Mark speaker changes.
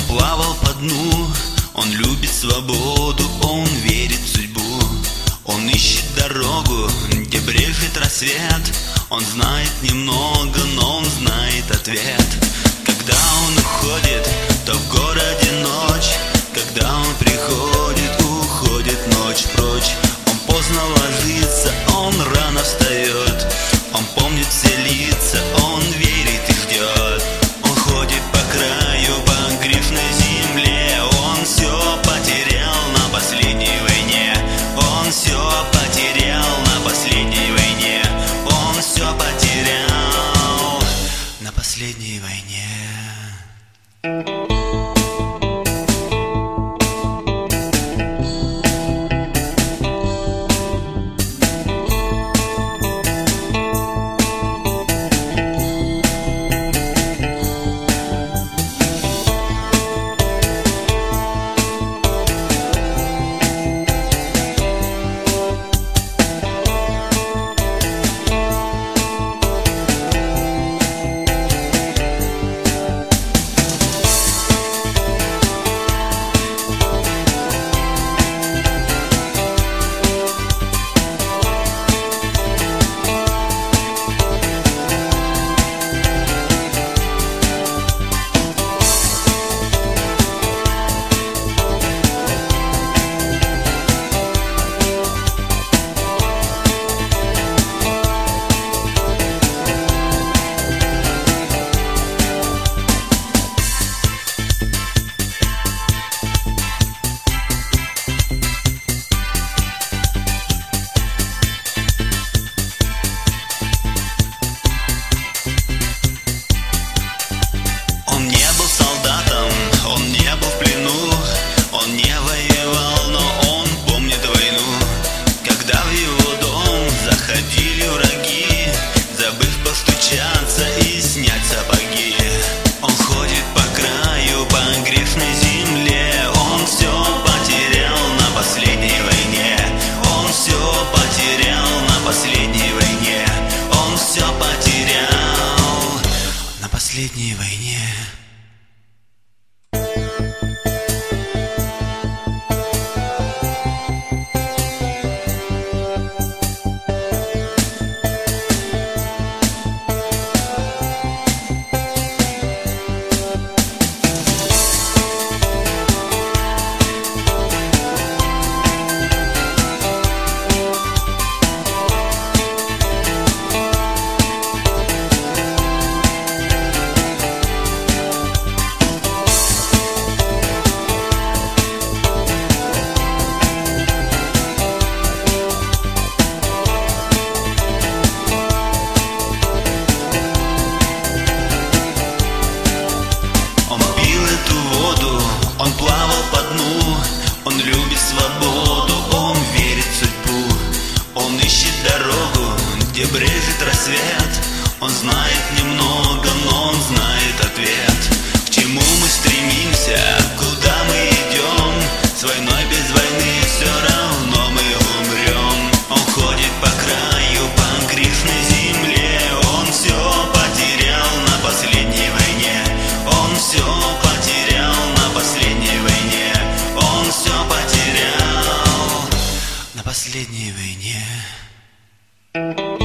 Speaker 1: плавал по дну, он любит свободу, он верит в судьбу. Он ищет дорогу, где брежет рассвет. Он знает немного, но он знает ответ. Когда он уходит, то в городе ночь. Когда он приходит, уходит ночь прочь. Он поздно ложится, он рано встает. Он помнит все лица, он верит и ждет. Он ходит по краю, по грешной земле. Он все потерял на последней войне. Он все потерял на последней войне. Он все потерял на последней войне. И снять сапоги. Он ходит по краю, по грешной земле. Он все потерял на последней войне. Он все потерял на последней войне. Он все потерял на последней войне. Он плавал по дну, он любит свободу, он верит в судьбу. Он ищет дорогу, где брежет рассвет. Он знает немного, но он знает ответ. К чему мы стремимся, куда мы идем? С войной, без войны, все равно мы умрем. Он ходит по краю, по грешной земле. Он все потерял на последней войне. Он все потерял на последней войне. Он все потерял на последней войне.